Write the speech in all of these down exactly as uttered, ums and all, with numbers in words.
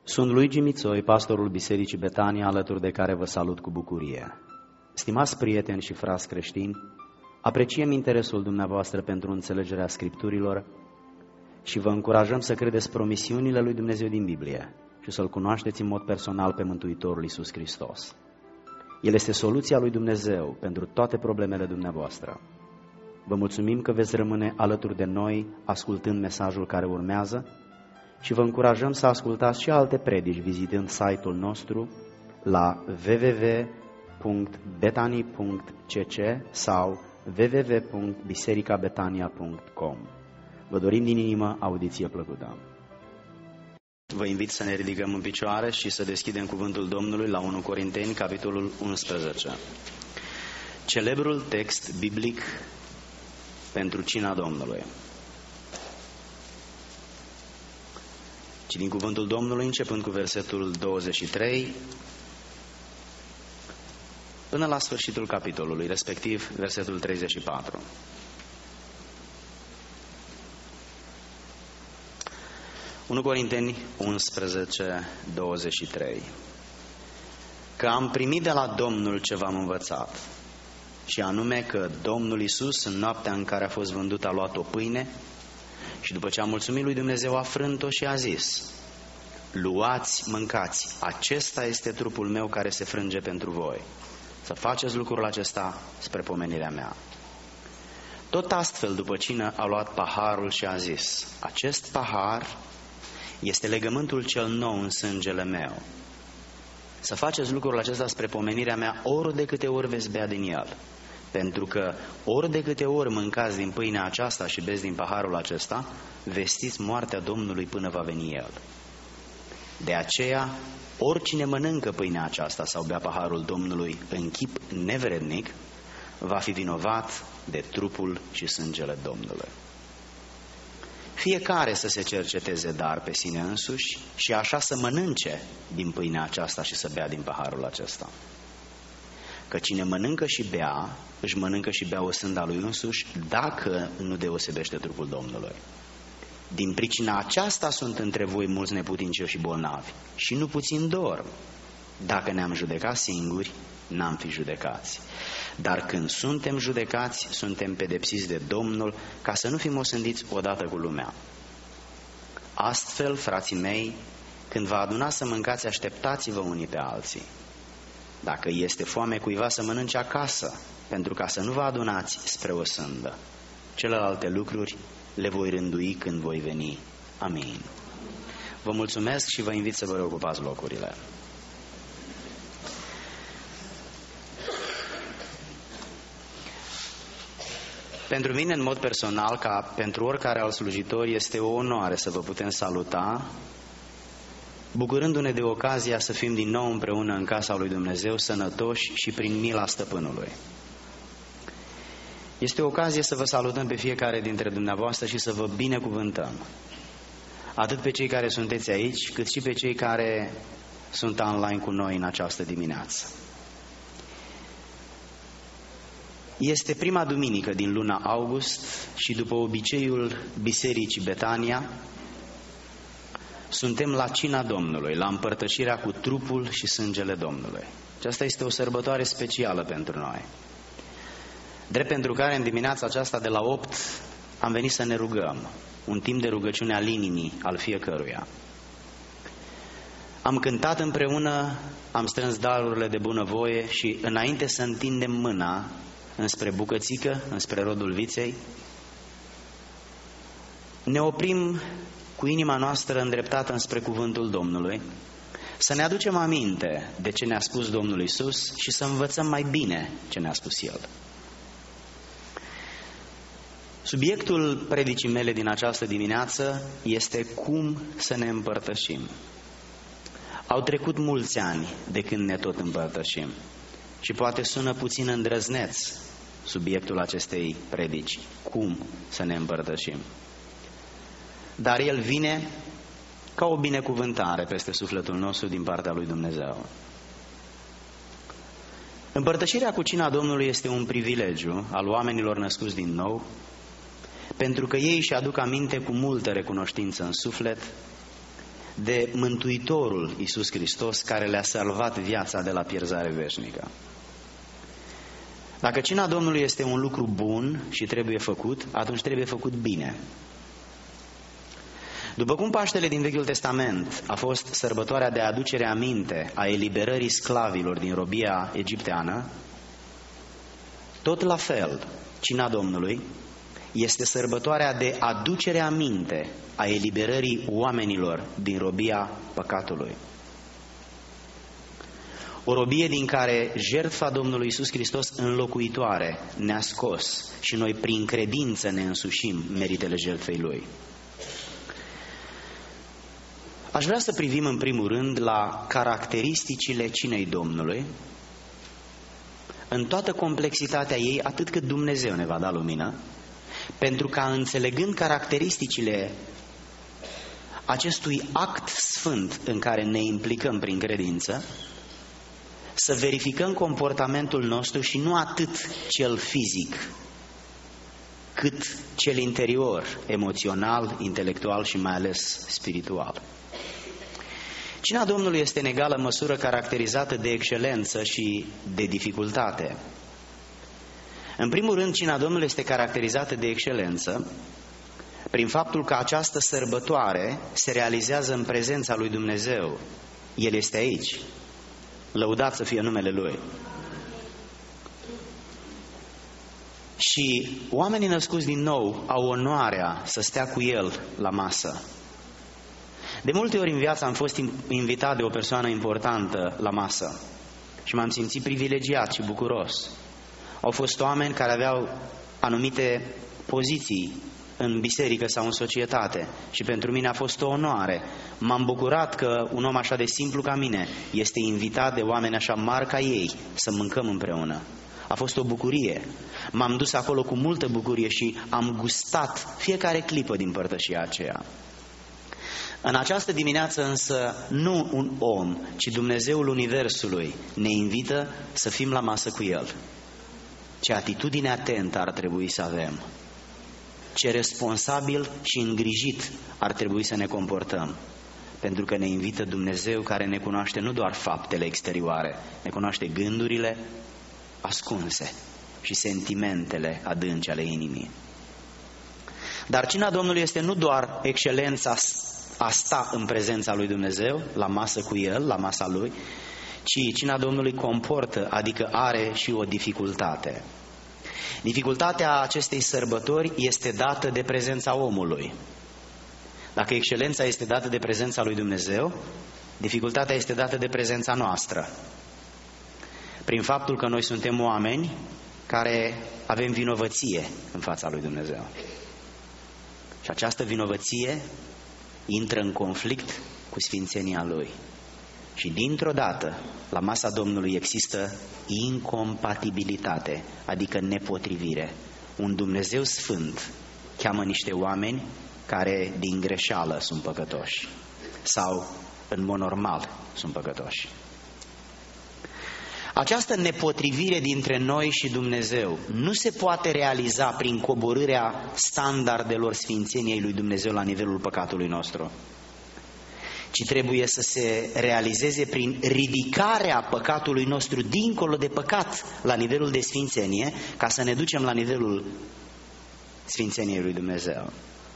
Sunt Luigi Mițoi, pastorul Bisericii Betania, alături de care vă salut cu bucurie. Stimați prieteni și frați creștini, apreciem interesul dumneavoastră pentru înțelegerea Scripturilor și vă încurajăm să credeți promisiunile lui Dumnezeu din Biblie și să-L cunoașteți în mod personal pe Mântuitorul Iisus Hristos. El este soluția lui Dumnezeu pentru toate problemele dumneavoastră. Vă mulțumim că veți rămâne alături de noi ascultând mesajul care urmează și vă încurajăm să ascultați și alte predici vizitând site-ul nostru la w w w punct betani punct c c sau w w w punct biserica betania punct com. Vă dorim din inimă audiție plăcută. Vă invit să ne ridicăm în picioare și să deschidem cuvântul Domnului la unu Corinteni, capitolul unsprezece. Celebrul text biblic pentru cina Domnului. Citim cuvântul Domnului începând cu versetul douăzeci și trei până la sfârșitul capitolului, respectiv versetul treizeci și patru. unu Corinteni unsprezece, douăzeci și trei. Că am primit de la Domnul ce v-am învățat, și anume că Domnul Iisus, în noaptea în care a fost vândut, a luat o pâine și după ce a mulțumit lui Dumnezeu a frânt-o și a zis: luați, mâncați, acesta este trupul meu care se frânge pentru voi. Să faceți lucrul acesta spre pomenirea mea. Tot astfel, după cină, a luat paharul și a zis: acest pahar este legământul cel nou în sângele meu. Să faceți lucrul acesta spre pomenirea mea ori de câte ori veți bea din el. Pentru că ori de câte ori mâncați din pâinea aceasta și beți din paharul acesta, vestiți moartea Domnului până va veni El. De aceea, oricine mănâncă pâinea aceasta sau bea paharul Domnului în chip nevrednic, va fi vinovat de trupul și sângele Domnului. Fiecare să se cerceteze dar pe sine însuși și așa să mănânce din pâinea aceasta și să bea din paharul acesta. Că cine mănâncă și bea, își mănâncă și bea o sânda lui însuși, dacă nu deosebește trupul Domnului. Din pricina aceasta sunt între voi mulți neputincioși și bolnavi și nu puțin dorm. Dacă ne-am judecat singuri, n-am fi judecați. Dar când suntem judecați, suntem pedepsiți de Domnul, ca să nu fim osândiți odată cu lumea. Astfel, frații mei, când vă adunați să mâncați, așteptați-vă unii pe alții. Dacă este foame cuiva, să mănânce acasă, pentru ca să nu vă adunați spre o sândă. Celelalte lucruri le voi rândui când voi veni. Amin. Vă mulțumesc și vă invit să vă reocupați locurile. Pentru mine, în mod personal, ca pentru oricare alt slujitor, este o onoare să vă putem saluta, bucurându-ne de ocazia să fim din nou împreună în casa lui Dumnezeu, sănătoși și prin mila Stăpânului. Este o ocazie să vă salutăm pe fiecare dintre dumneavoastră și să vă binecuvântăm, atât pe cei care sunteți aici, cât și pe cei care sunt online cu noi în această dimineață. Este prima duminică din luna august și după obiceiul Bisericii Betania, suntem la cina Domnului, la împărtășirea cu trupul și sângele Domnului. Aceasta este o sărbătoare specială pentru noi. Drept pentru care în dimineața aceasta de la opt am venit să ne rugăm, un timp de rugăciune al inimii al fiecăruia. Am cântat împreună, am strâns darurile de bunăvoie și înainte să întindem mâna înspre bucățică, înspre rodul viței, ne oprim cu inima noastră îndreptată înspre cuvântul Domnului, să ne aducem aminte de ce ne-a spus Domnul Iisus și să învățăm mai bine ce ne-a spus El. Subiectul predicii mele din această dimineață este cum să ne împărtășim. Au trecut mulți ani de când ne tot împărtășim și poate sună puțin îndrăzneț subiectul acestei predici, cum să ne împărtășim. Dar el vine ca o binecuvântare peste sufletul nostru din partea lui Dumnezeu. Împărtășirea cu cina Domnului este un privilegiu al oamenilor născuți din nou, pentru că ei își aduc aminte cu multă recunoștință în suflet de Mântuitorul Iisus Hristos, care le-a salvat viața de la pierzare veșnică. Dacă cina Domnului este un lucru bun și trebuie făcut, atunci trebuie făcut bine. După cum Paștele din Vechiul Testament a fost sărbătoarea de aducere aminte a eliberării sclavilor din robia egipteană, tot la fel, cina Domnului este sărbătoarea de aducere aminte a eliberării oamenilor din robia păcatului. O robie din care jertfa Domnului Iisus Hristos înlocuitoare ne-a scos și noi prin credință ne însușim meritele jertfei Lui. Aș vrea să privim în primul rând la caracteristicile cinei Domnului, în toată complexitatea ei, atât cât Dumnezeu ne va da lumină, pentru ca, înțelegând caracteristicile acestui act sfânt în care ne implicăm prin credință, să verificăm comportamentul nostru și nu atât cel fizic, cât cel interior, emoțional, intelectual și mai ales spiritual. Cina Domnului este în egală măsură caracterizată de excelență și de dificultate. În primul rând, cina Domnului este caracterizată de excelență prin faptul că această sărbătoare se realizează în prezența lui Dumnezeu. El este aici. Lăudat să fie numele Lui. Și oamenii născuți din nou au onoarea să stea cu El la masă. De multe ori în viață am fost invitat de o persoană importantă la masă și m-am simțit privilegiat și bucuros. Au fost oameni care aveau anumite poziții în biserică sau în societate și pentru mine a fost o onoare. M-am bucurat că un om așa de simplu ca mine este invitat de oameni așa mari ca ei să mâncăm împreună. A fost o bucurie. M-am dus acolo cu multă bucurie și am gustat fiecare clipă din părtășia aceea. În această dimineață însă nu un om, ci Dumnezeul Universului ne invită să fim la masă cu El. Ce atitudine atentă ar trebui să avem, ce responsabil și îngrijit ar trebui să ne comportăm, pentru că ne invită Dumnezeu care ne cunoaște nu doar faptele exterioare, ne cunoaște gândurile ascunse și sentimentele adânci ale inimii. Dar cina Domnului este nu doar excelența a sta în prezența lui Dumnezeu, la masă cu El, la masa Lui, ci cina Domnului comportă, adică are și o dificultate. Dificultatea acestei sărbători este dată de prezența omului. Dacă excelența este dată de prezența lui Dumnezeu, dificultatea este dată de prezența noastră. Prin faptul că noi suntem oameni care avem vinovăție în fața lui Dumnezeu. Și această vinovăție intră în conflict cu sfințenia Lui. Și dintr-o dată, la masa Domnului există incompatibilitate, adică nepotrivire. Un Dumnezeu sfânt cheamă niște oameni care din greșeală sunt păcătoși sau în mod normal sunt păcătoși. Această nepotrivire dintre noi și Dumnezeu nu se poate realiza prin coborârea standardelor sfințeniei lui Dumnezeu la nivelul păcatului nostru, ci trebuie să se realizeze prin ridicarea păcatului nostru dincolo de păcat la nivelul de sfințenie, ca să ne ducem la nivelul sfințeniei lui Dumnezeu.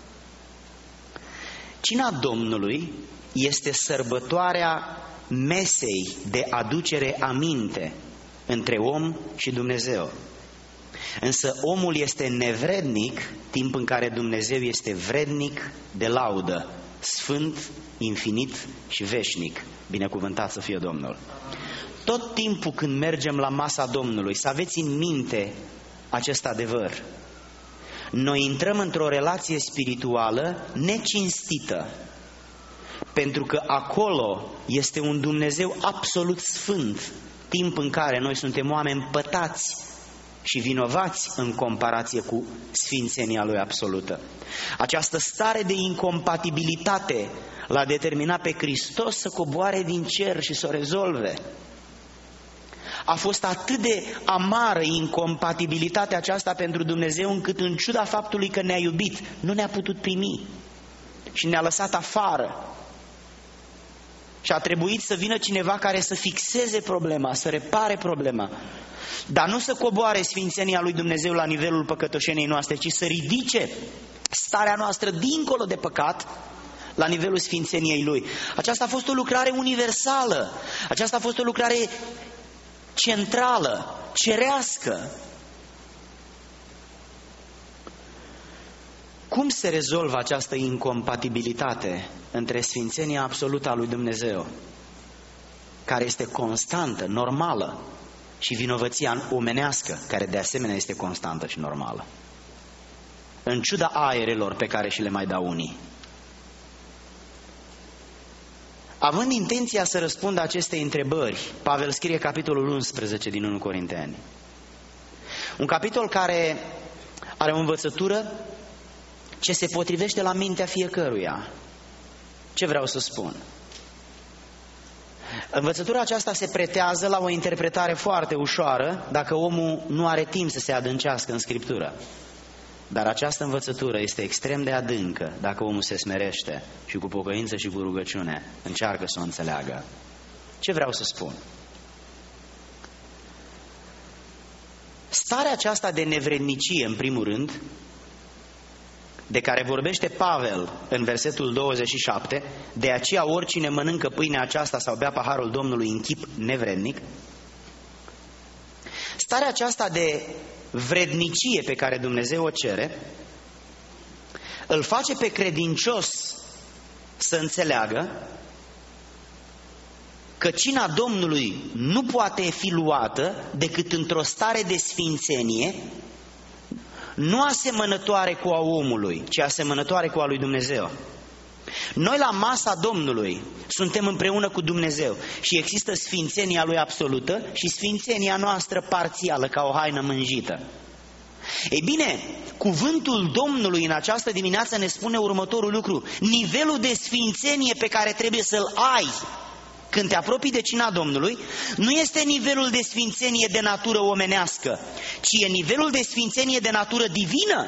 Cina Domnului este sărbătoarea mesei de aducere aminte între om și Dumnezeu. Însă omul este nevrednic, timp în care Dumnezeu este vrednic de laudă, sfânt, infinit și veșnic. Binecuvântat să fie Domnul. Tot timpul când mergem la masa Domnului, să aveți în minte acest adevăr. Noi intrăm într-o relație spirituală necinstită, pentru că acolo este un Dumnezeu absolut sfânt, timp în care noi suntem oameni pătați și vinovați în comparație cu sfințenia Lui absolută. Această stare de incompatibilitate l-a determinat pe Hristos să coboare din cer și să o rezolve. A fost atât de amară incompatibilitatea aceasta pentru Dumnezeu, încât în ciuda faptului că ne-a iubit, nu ne-a putut primi și ne-a lăsat afară. Și a trebuit să vină cineva care să fixeze problema, să repare problema. Dar nu să coboare sfințenia lui Dumnezeu la nivelul păcătoșeniei noastre, ci să ridice starea noastră dincolo de păcat la nivelul sfințeniei Lui. Aceasta a fost o lucrare universală, aceasta a fost o lucrare centrală, cerească. Cum se rezolvă această incompatibilitate între sfințenia absolută a lui Dumnezeu, care este constantă, normală, și vinovăția omenească, care de asemenea este constantă și normală, în ciuda aerelor pe care și le mai dau unii? Având intenția să răspundă acestei întrebări, Pavel scrie capitolul unsprezece din întâi Corinteni. Un capitol care are o învățătură ce se potrivește la mintea fiecăruia. Ce vreau să spun? Învățătura aceasta se pretează la o interpretare foarte ușoară dacă omul nu are timp să se adâncească în Scriptură. Dar această învățătură este extrem de adâncă dacă omul se smerește și cu pocăință și cu rugăciune încearcă să o înțeleagă. Ce vreau să spun? Starea aceasta de nevrednicie, în primul rând, de care vorbește Pavel în versetul douăzeci și șapte, de aceea oricine mănâncă pâinea aceasta sau bea paharul Domnului în chip nevrednic, starea aceasta de vrednicie pe care Dumnezeu o cere, îl face pe credincios să înțeleagă că cina Domnului nu poate fi luată decât într-o stare de sfințenie, nu asemănătoare cu a omului, ci asemănătoare cu a lui Dumnezeu. Noi la masa Domnului suntem împreună cu Dumnezeu și există sfințenia Lui absolută și sfințenia noastră parțială, ca o haină mânjită. Ei bine, cuvântul Domnului în această dimineață ne spune următorul lucru: nivelul de sfințenie pe care trebuie să-l ai când te apropii de cina Domnului nu este nivelul de sfințenie de natură omenească, ci e nivelul de sfințenie de natură divină.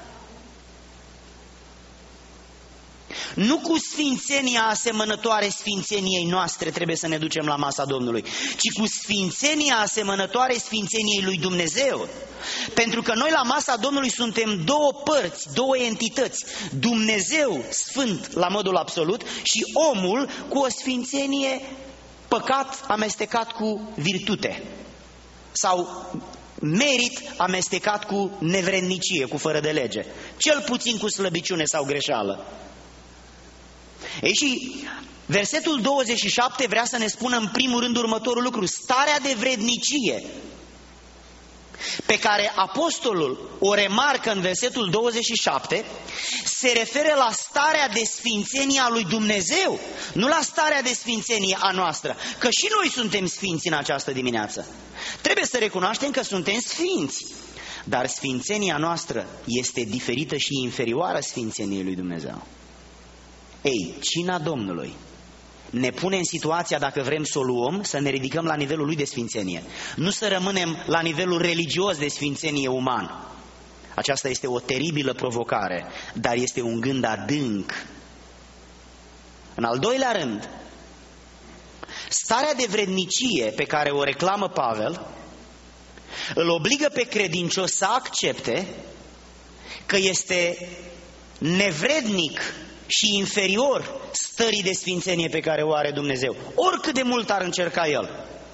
Nu cu sfințenia asemănătoare sfințeniei noastre trebuie să ne ducem la masa Domnului, ci cu sfințenia asemănătoare sfințeniei lui Dumnezeu. Pentru că noi la masa Domnului suntem două părți, două entități: Dumnezeu sfânt la modul absolut și omul cu o sfințenie, păcat amestecat cu virtute sau merit amestecat cu nevrednicie, cu fără de lege, cel puțin cu slăbiciune sau greșeală. Ei, și versetul douăzeci și șapte vrea să ne spună în primul rând următorul lucru: starea de vrednicie pe care apostolul o remarcă în versetul douăzeci și șapte se referă la starea de sfințenie a lui Dumnezeu, nu la starea de sfințenie a noastră, că și noi suntem sfinți în această dimineață. Trebuie să recunoaștem că suntem sfinți, dar sfințenia noastră este diferită și inferioară sfințeniei lui Dumnezeu. Ei, cina Domnului ne pune în situația, dacă vrem să o luăm, să ne ridicăm la nivelul lui de sfințenie, nu să rămânem la nivelul religios de sfințenie uman. Aceasta este o teribilă provocare, dar este un gând adânc. În al doilea rând, starea de vrednicie pe care o reclamă Pavel îl obligă pe credincios să accepte că este nevrednic și inferior stării de sfințenie pe care o are Dumnezeu, oricât de mult ar încerca El.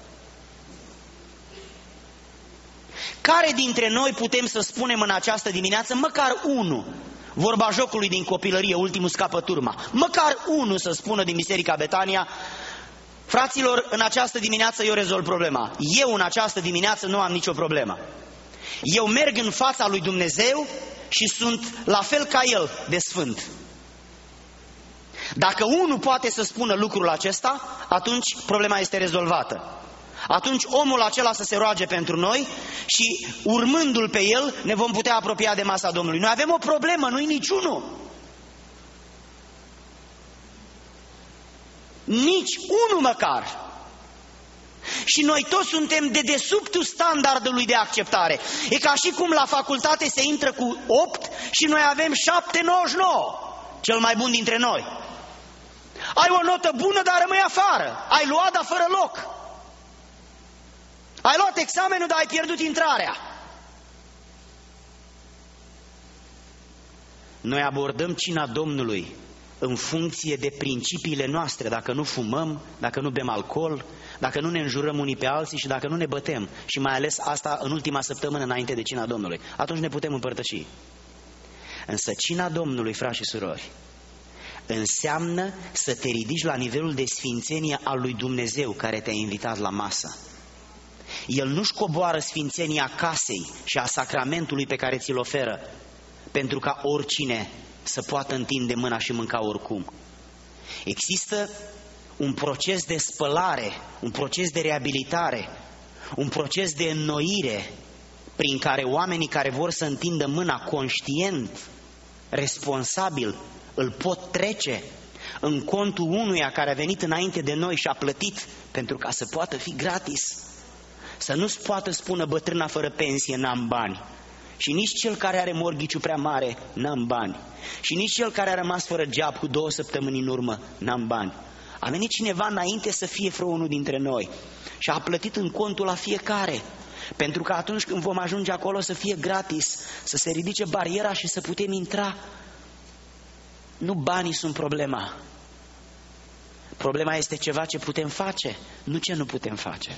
Care dintre noi putem să spunem în această dimineață, măcar unul, vorba jocului din copilărie, ultimul scapă turma, măcar unul să spună din Biserica Betania: fraților, în această dimineață eu rezolv problema, eu în această dimineață nu am nicio problemă, eu merg în fața lui Dumnezeu și sunt la fel ca El de sfânt. Dacă unul poate să spună lucrul acesta, atunci problema este rezolvată. Atunci omul acela să se roage pentru noi și urmându-l pe el ne vom putea apropia de masa Domnului. Noi avem o problemă, nu-i niciunul. Nici unul măcar. Și noi toți suntem de dedesubtul standardului de acceptare. E ca și cum la facultate se intră cu opt și noi avem șapte virgulă nouăzeci și nouă, cel mai bun dintre noi. Ai o notă bună, dar rămâi afară. Ai luat, dar fără loc. Ai luat examenul, dar ai pierdut intrarea. Noi abordăm cina Domnului în funcție de principiile noastre, dacă nu fumăm, dacă nu bem alcool, dacă nu ne înjurăm unii pe alții și dacă nu ne bătem. Și mai ales asta în ultima săptămână înainte de cina Domnului. Atunci ne putem împărtăși. Însă cina Domnului, frați și surori, înseamnă să te ridici la nivelul de sfințenie al lui Dumnezeu care te-a invitat la masă. El nu-și coboară sfințenia casei și a sacramentului pe care ți-l oferă pentru ca oricine să poată întinde mâna și mânca oricum. Există un proces de spălare, un proces de reabilitare, un proces de înnoire prin care oamenii care vor să întindă mâna conștient, responsabil, îl pot trece în contul unuia care a venit înainte de noi și a plătit pentru ca să poată fi gratis. Să nu-ți poată spună bătrâna fără pensie, n-am bani. Și nici cel care are morghiciu prea mare, n-am bani. Și nici cel care a rămas fără geab cu două săptămâni în urmă, n-am bani. A venit cineva înainte să fie vreo unul dintre noi și a plătit în contul la fiecare. Pentru că atunci când vom ajunge acolo să fie gratis, să se ridice bariera și să putem intra. Nu banii sunt problema. Problema este ceva ce putem face, nu ce nu putem face.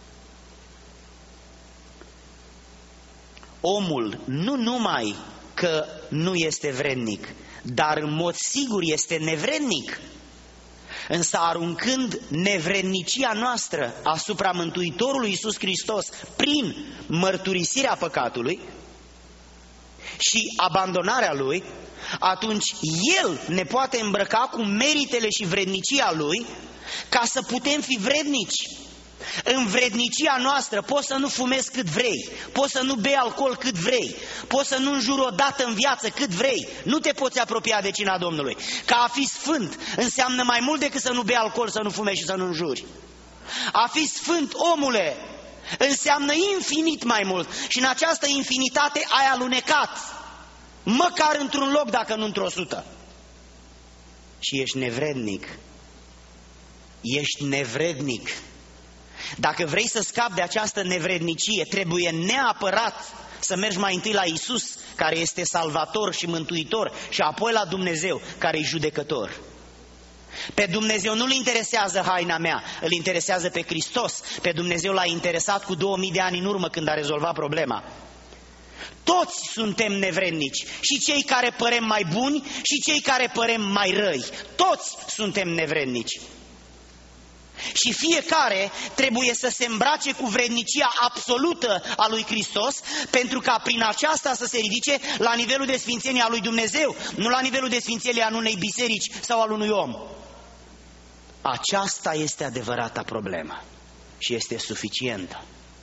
Omul nu numai că nu este vrednic, dar în mod sigur este nevrednic. Însă aruncând nevrednicia noastră asupra Mântuitorului Iisus Hristos prin mărturisirea păcatului și abandonarea Lui, atunci El ne poate îmbrăca cu meritele și vrednicia Lui ca să putem fi vrednici. În vrednicia noastră poți să nu fumezi cât vrei, poți să nu bei alcool cât vrei, poți să nu înjuri o dată în viață cât vrei, nu te poți apropia de cina Domnului. Că a fi sfânt înseamnă mai mult decât să nu bei alcool, să nu fumezi și să nu înjuri. A fi sfânt, omule, înseamnă infinit mai mult și în această infinitate ai alunecat, măcar într-un loc dacă nu într-o sută. Și ești nevrednic, ești nevrednic. Dacă vrei să scapi de această nevrednicie, trebuie neapărat să mergi mai întâi la Iisus, care este salvator și mântuitor, și apoi la Dumnezeu, care e judecător. Pe Dumnezeu nu-L interesează haina mea, îl interesează pe Hristos. Pe Dumnezeu l-a interesat cu două mii de ani în urmă când a rezolvat problema. Toți suntem nevrednici, și cei care părem mai buni și cei care părem mai răi. Toți suntem nevrednici. Și fiecare trebuie să se îmbrace cu vrednicia absolută a lui Hristos, pentru ca prin aceasta să se ridice la nivelul de sfințenie a lui Dumnezeu, nu la nivelul de sfințenie al unei biserici sau al unui om. Aceasta este adevărata problemă și este suficientă.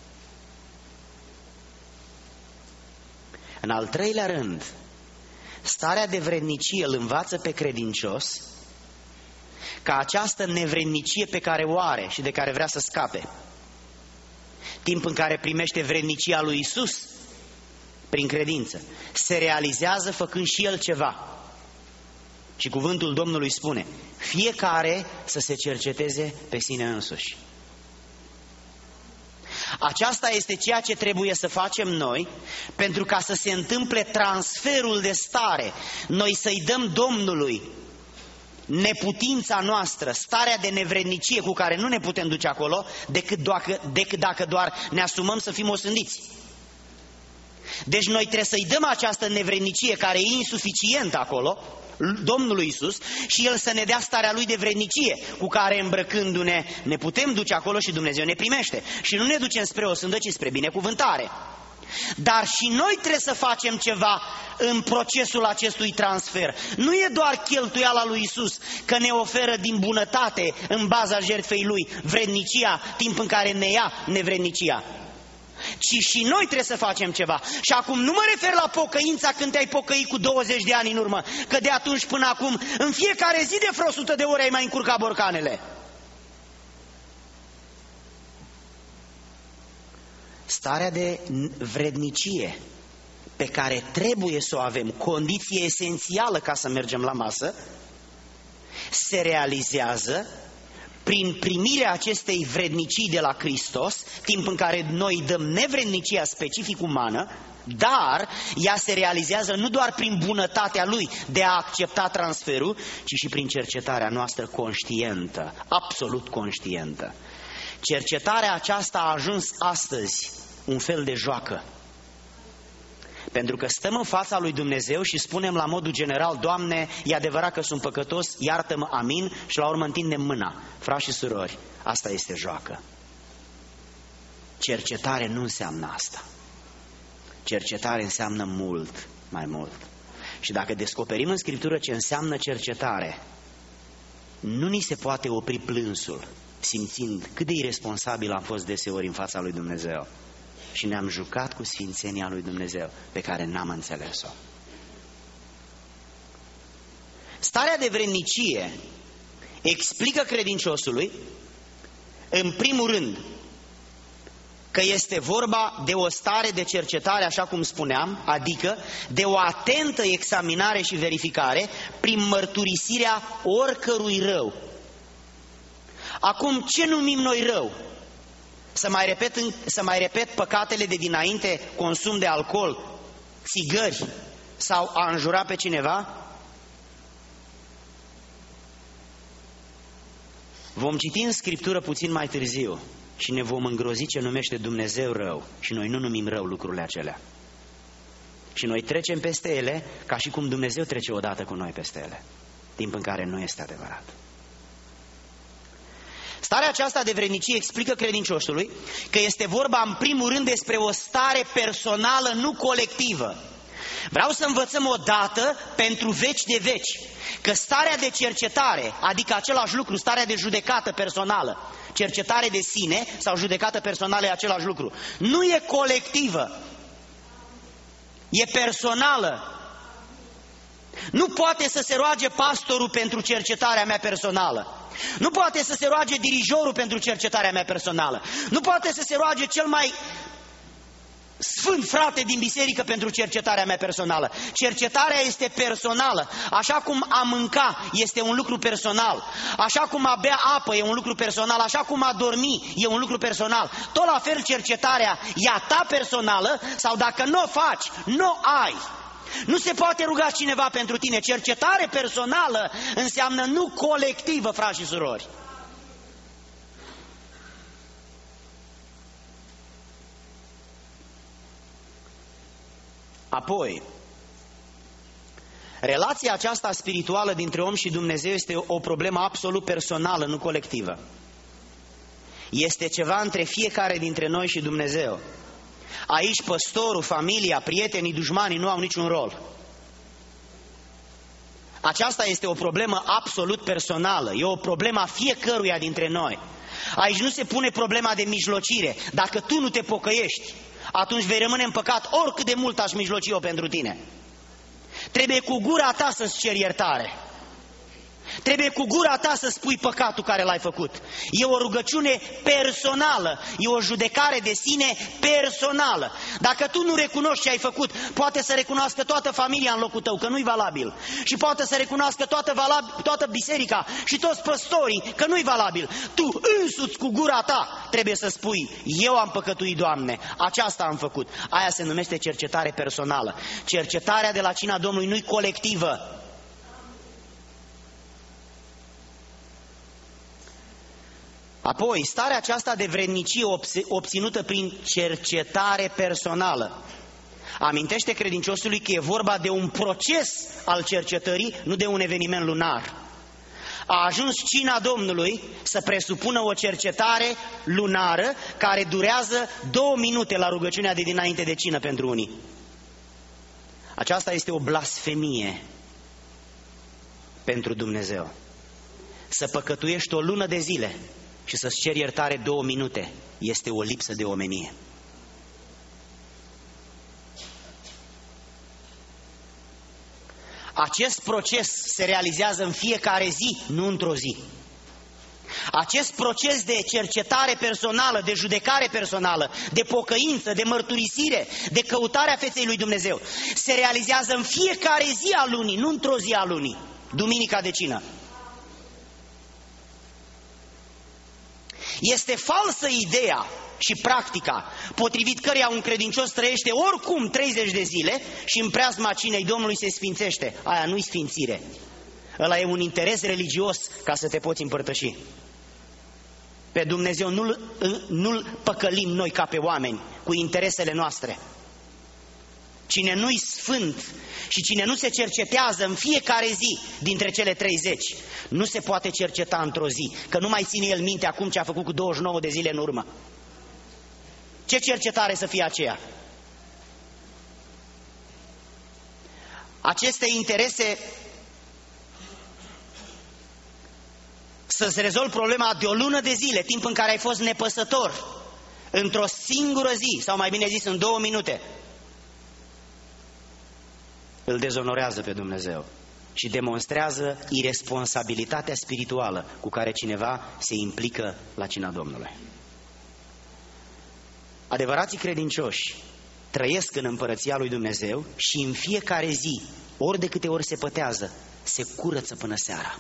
În al treilea rând, starea de vrednicie îl învață pe credincios ca această nevrednicie pe care o are și de care vrea să scape, timp în care primește vrednicia lui Iisus prin credință, se realizează făcând și el ceva. Și cuvântul Domnului spune: fiecare să se cerceteze pe sine însuși. Aceasta este ceea ce trebuie să facem noi pentru ca să se întâmple transferul de stare. Noi să-i dăm Domnului neputința noastră, starea de nevrednicie cu care nu ne putem duce acolo decât, doacă, decât dacă doar ne asumăm să fim osândiți. Deci noi trebuie să-i dăm această nevrednicie care e insuficientă acolo Domnului Iisus și El să ne dea starea Lui de vrednicie cu care, îmbrăcându-ne, ne putem duce acolo și Dumnezeu ne primește. Și nu ne ducem spre osândă, ci spre binecuvântare. Dar și noi trebuie să facem ceva în procesul acestui transfer. Nu e doar cheltuiala lui Iisus că ne oferă din bunătate, în baza jertfei Lui, vrednicia, timp în care ne ia nevrednicia, ci și noi trebuie să facem ceva. Și acum nu mă refer la pocăința când te-ai pocăit cu douăzeci de ani în urmă, că de atunci până acum în fiecare zi de vreo o sută de ori ai mai încurcat borcanele. Starea de vrednicie pe care trebuie să o avem, condiție esențială ca să mergem la masă, se realizează prin primirea acestei vrednicii de la Hristos, timp în care noi dăm nevrednicia specific umană, dar ea se realizează nu doar prin bunătatea Lui de a accepta transferul, ci și prin cercetarea noastră conștientă, absolut conștientă. Cercetarea aceasta a ajuns astăzi un fel de joacă. Pentru că stăm în fața lui Dumnezeu și spunem la modul general: Doamne, e adevărat că sunt păcătos, iartă-mă, amin, și la urmă întindem mâna. Frați și surori, asta este joacă. Cercetare nu înseamnă asta. Cercetare înseamnă mult mai mult. Și dacă descoperim în Scriptură ce înseamnă cercetare, nu ni se poate opri plânsul, simțind cât de irresponsabil am fost deseori în fața lui Dumnezeu. Și ne-am jucat cu sfințenia lui Dumnezeu, pe care n-am înțeles-o. Starea de vrednicie explică credinciosului, în primul rând, că este vorba de o stare de cercetare, așa cum spuneam, adică de o atentă examinare și verificare prin mărturisirea oricărui rău. Acum, ce numim noi rău? Să mai repet, să mai repet păcatele de dinainte, consum de alcool, țigări sau a înjura pe cineva? Vom citi în Scriptură puțin mai târziu și ne vom îngrozi ce numește Dumnezeu rău și noi nu numim rău lucrurile acelea. Și noi trecem peste ele ca și cum Dumnezeu trece odată cu noi peste ele, timp în care nu este adevărat. Starea aceasta de vrednicie explică credinciosului că este vorba în primul rând despre o stare personală, nu colectivă. Vreau să învățăm odată pentru veci de veci că starea de cercetare, adică același lucru, starea de judecată personală, cercetare de sine sau judecată personală e același lucru, nu e colectivă, e personală. Nu poate să se roage pastorul pentru cercetarea mea personală. Nu poate să se roage dirijorul pentru cercetarea mea personală. Nu poate să se roage cel mai sfânt frate din biserică pentru cercetarea mea personală. Cercetarea este personală. Așa cum a mânca este un lucru personal, așa cum a bea apă e un lucru personal, așa cum a dormi e un lucru personal. Tot la fel cercetarea e a ta personală, sau dacă nu o faci, nu o ai. Nu se poate ruga cineva pentru tine. Cercetare personală înseamnă nu colectivă, frați și surori. Apoi, relația aceasta spirituală dintre om și Dumnezeu este o problemă absolut personală, nu colectivă. Este ceva între fiecare dintre noi și Dumnezeu. Aici păstorul, familia, prietenii, dușmanii nu au niciun rol. Aceasta este o problemă absolut personală, e o problemă a fiecăruia dintre noi. Aici nu se pune problema de mijlocire. Dacă tu nu te pocăiești, atunci vei rămâne în păcat oricât de mult aș mijloci eu pentru tine. Trebuie cu gura ta să-ți ceri iertare. Trebuie cu gura ta să spui păcatul care l-ai făcut. E o rugăciune personală, e o judecare de sine personală. Dacă tu nu recunoști ce ai făcut, poate să recunoască toată familia în locul tău, că nu-i valabil. Și poate să recunoască toată, valab- toată biserica și toți păstorii, că nu-i valabil. Tu însuți cu gura ta trebuie să spui: eu am păcătuit, Doamne, aceasta am făcut. Aia se numește cercetare personală. Cercetarea de la cina Domnului nu-i colectivă. Apoi, starea aceasta de vrednicie obținută prin cercetare personală amintește credinciosului că e vorba de un proces al cercetării, nu de un eveniment lunar. A ajuns cina Domnului să presupună o cercetare lunară care durează două minute la rugăciunea de dinainte de cină pentru unii. Aceasta este o blasfemie pentru Dumnezeu. Să păcătuiești o lună de zile și să-ți ceri iertare două minute este o lipsă de omenie. Acest proces se realizează în fiecare zi, nu într-o zi. Acest proces de cercetare personală, de judecare personală, de pocăință, de mărturisire, de căutarea feței lui Dumnezeu se realizează în fiecare zi a lunii, nu într-o zi a lunii, duminica de cină. Este falsă ideea și practica potrivit căreia un credincios trăiește oricum treizeci de zile și în preajma cinei Domnului se sfințește. Aia nu-i sfințire. Ăla e un interes religios ca să te poți împărtăși. Pe Dumnezeu nu-L, nu-L păcălim noi ca pe oameni cu interesele noastre. Cine nu-i sfânt și cine nu se cercetează în fiecare zi dintre cele treizeci, nu se poate cerceta într-o zi, că nu mai ține el minte acum ce a făcut cu douăzeci și nouă de zile în urmă. Ce cercetare să fie aceea? Aceste interese să-ți rezolvi problema de o lună de zile, timp în care ai fost nepăsător, într-o singură zi, sau mai bine zis în două minute, îl dezonorează pe Dumnezeu și demonstrează iresponsabilitatea spirituală cu care cineva se implică la cina Domnului. Adevărații credincioși trăiesc în împărăția lui Dumnezeu și în fiecare zi, ori de câte ori se pătează, se curăță până seara.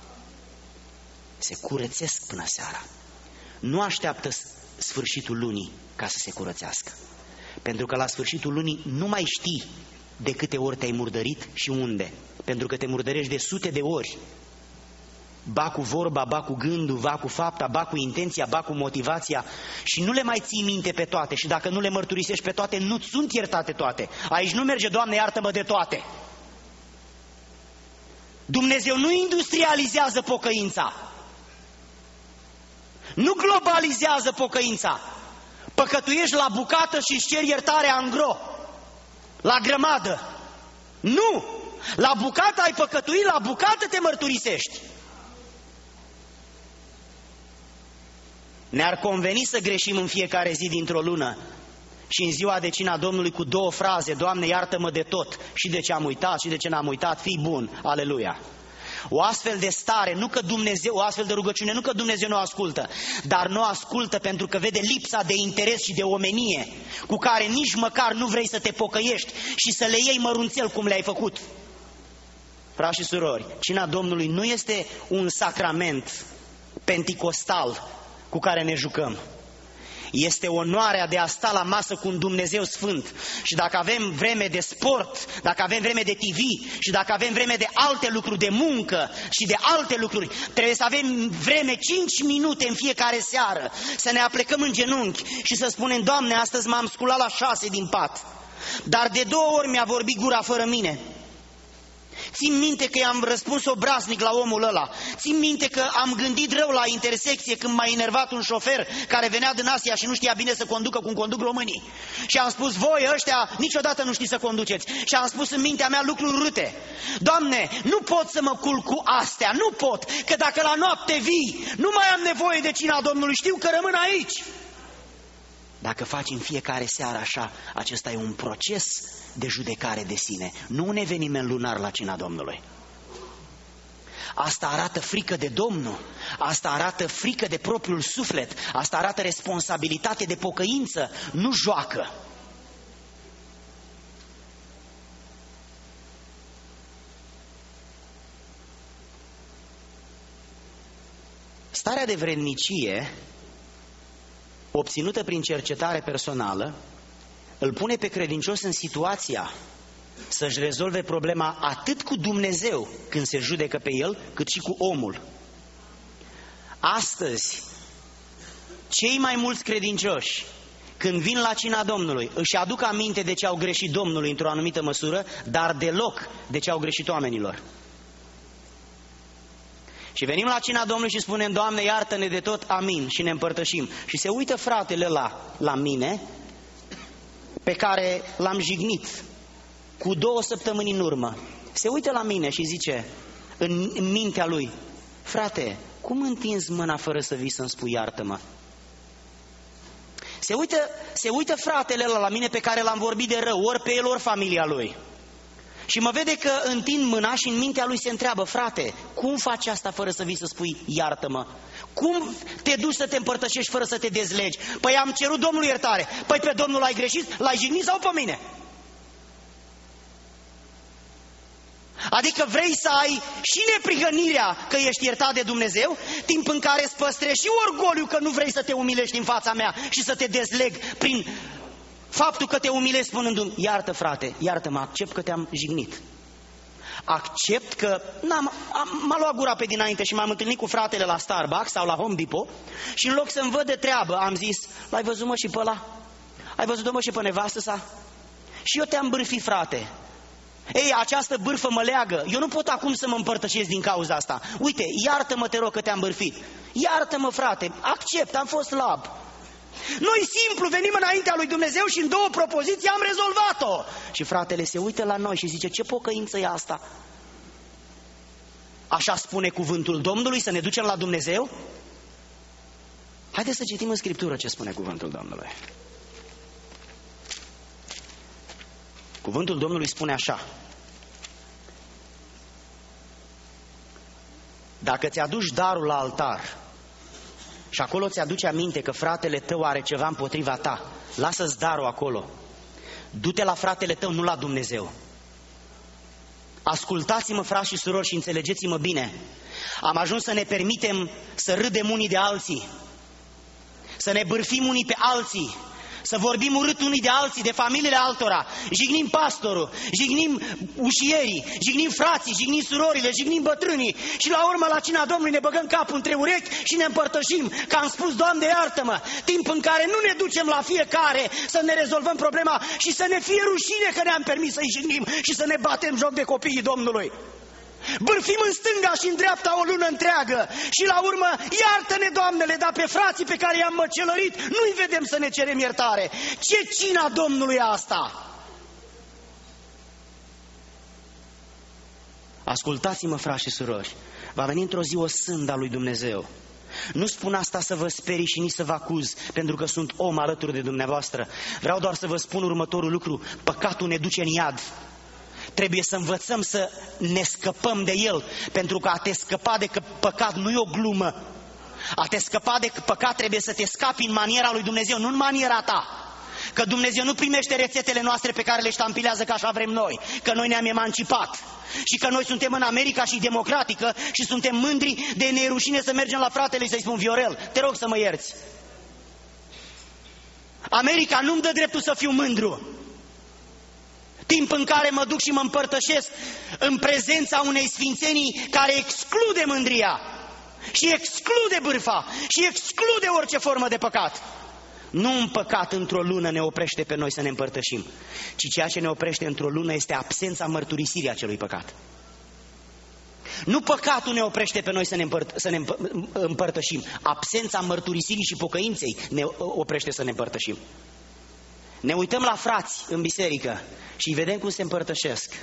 Se curățesc până seara. Nu așteaptă sfârșitul lunii ca să se curățească. Pentru că la sfârșitul lunii nu mai știi de câte ori te-ai murdărit și unde. Pentru că te murdărești de sute de ori. Ba cu vorba, ba cu gândul, ba cu fapta, ba cu intenția, ba cu motivația și nu le mai ții minte pe toate și dacă nu le mărturisești pe toate, nu sunt iertate toate. Aici nu merge, Doamne, iartă-mă de toate. Dumnezeu nu industrializează pocăința. Nu globalizează pocăința. Păcătuiești la bucată și îți ceri iertarea angro, la grămadă. Nu! La bucată ai păcătuit, la bucată te mărturisești. Ne-ar conveni să greșim în fiecare zi dintr-o lună și în ziua de cina Domnului cu două fraze: Doamne, iartă-mă de tot, și de ce am uitat și de ce n-am uitat, fii bun, aleluia. O astfel de stare, nu că Dumnezeu, o astfel de rugăciune, nu că Dumnezeu nu ascultă, dar nu ascultă pentru că vede lipsa de interes și de omenie cu care nici măcar nu vrei să te pocăiești și să le iei mărunțel cum le-ai făcut. Frați și surori, cina Domnului nu este un sacrament penticostal cu care ne jucăm. Este onoarea de a sta la masă cu un Dumnezeu sfânt. Și dacă avem vreme de sport, dacă avem vreme de T V și dacă avem vreme de alte lucruri, de muncă și de alte lucruri, trebuie să avem vreme cinci minute în fiecare seară să ne aplecăm în genunchi și să spunem: Doamne, astăzi m-am sculat la șase din pat, dar de două ori mi-a vorbit gura fără mine. Țin minte că i-am răspuns obraznic la omul ăla. Țin minte că am gândit rău la intersecție când m-a enervat un șofer care venea din Asia și nu știa bine să conducă cum conduc românii. Și am spus: voi ăștia niciodată nu știți să conduceți. Și am spus în mintea mea lucruri urâte. Doamne, nu pot să mă culc cu astea, nu pot, că dacă la noapte vii, nu mai am nevoie de cina Domnului, știu că rămân aici. Dacă faci în fiecare seară așa, acesta e un proces de judecare de sine, nu un eveniment lunar la cina Domnului. Asta arată frică de Domnul, asta arată frică de propriul suflet, asta arată responsabilitate de pocăință, nu joacă. Starea de vrednicie obținută prin cercetare personală îl pune pe credincios în situația să-și rezolve problema atât cu Dumnezeu când se judecă pe el, cât și cu omul. Astăzi, cei mai mulți credincioși, când vin la cina Domnului, își aduc aminte de ce au greșit Domnului într-o anumită măsură, dar deloc de ce au greșit oamenilor. Și venim la cina Domnului și spunem: Doamne, iartă-ne de tot, amin, și ne împărtășim. Și se uită fratele la, la mine, pe care l-am jignit cu două săptămâni în urmă. Se uită la mine și zice în, în mintea lui: frate, cum întinzi mâna fără să vii să-mi spui iartă-mă? Se uită, se uită fratele ăla la mine pe care l-am vorbit de rău, ori pe el, ori familia lui. Și mă vede că întind mâna și în mintea lui se întreabă: frate, cum faci asta fără să vii să spui iartă-mă? Cum te duci să te împărtășești fără să te dezlegi? Păi am cerut Domnului iertare. Păi pe Domnul l-ai greșit? L-ai jignit sau pe mine? Adică vrei să ai și neprihănirea că ești iertat de Dumnezeu, timp în care îți păstrezi și orgoliu că nu vrei să te umilești în fața mea și să te dezleg prin faptul că te umilezi spunându-mi: iartă frate, iartă-mă, accept că te-am jignit. Accept că n-am, am, m-a luat gura pe dinainte și m-am întâlnit cu fratele la Starbucks sau la Home Depot și în loc să-mi văd de treabă am zis: l-ai văzut mă și pe ăla? Ai văzut mă și pe nevastă sa? Și eu te-am bârfit, frate. Ei, această bârfă mă leagă. Eu nu pot acum să mă împărtășesc din cauza asta. Uite, iartă-mă, te rog, că te-am bârfit. Iartă-mă, frate, accept, am fost slab. Noi simplu venim înaintea lui Dumnezeu și în două propoziții am rezolvat-o. Și fratele se uită la noi și zice: ce pocăință e asta? Așa spune cuvântul Domnului, să ne ducem la Dumnezeu? Haideți să citim în Scriptură ce spune cuvântul Domnului. Cuvântul Domnului spune așa: dacă ți-aduci darul la altar și acolo ți-aduce aminte că fratele tău are ceva împotriva ta, lasă-ți darul acolo. Du-te la fratele tău, nu la Dumnezeu. Ascultați-mă, frați și surori, și înțelegeți-mă bine. Am ajuns să ne permitem să râdem unii de alții, să ne bârfim unii pe alții, să vorbim urât unii de alții, de familiile altora. Jignim pastorul, jignim ușierii, jignim frații, jignim surorile, jignim bătrânii și la urmă la cina Domnului ne băgăm capul între urechi și ne împărtășim că am spus: Doamne, iartă-mă, timp în care nu ne ducem la fiecare să ne rezolvăm problema și să ne fie rușine că ne-am permis să-i jignim și să ne batem joc de copiii Domnului. Bârfim în stânga și în dreapta o lună întreagă și la urmă: iartă-ne, Doamnele, dar pe frații pe care i-am măcelărit nu-i vedem să ne cerem iertare. Ce cina Domnului asta? Ascultați-mă, frați și surori, va veni într-o zi o sânda lui Dumnezeu. Nu spun asta să vă sperii și nici să vă acuz, pentru că sunt om alături de dumneavoastră. Vreau doar să vă spun următorul lucru: păcatul ne duce în iad. Trebuie să învățăm să ne scăpăm de el, pentru că a te scăpa de păcat nu e o glumă. A te scăpa de păcat trebuie să te scapi în maniera lui Dumnezeu, nu în maniera ta. Că Dumnezeu nu primește rețetele noastre pe care le ștampilează că așa vrem noi, că noi ne-am emancipat și că noi suntem în America și democratică și suntem mândri de nerușine să mergem la fratele și să-i spun: Viorel, te rog să mă ierți. America nu-mi dă dreptul să fiu mândru. Timp în care mă duc și mă împărtășesc în prezența unei sfințenii care exclude mândria și exclude bârfa și exclude orice formă de păcat. Nu un păcat într-o lună ne oprește pe noi să ne împărtășim, ci ceea ce ne oprește într-o lună este absența mărturisirii acelui păcat. Nu păcatul ne oprește pe noi să ne, împărt- să ne împărtășim, absența mărturisirii și pocăinței ne oprește să ne împărtășim. Ne uităm la frați în biserică și îi vedem cum se împărtășesc.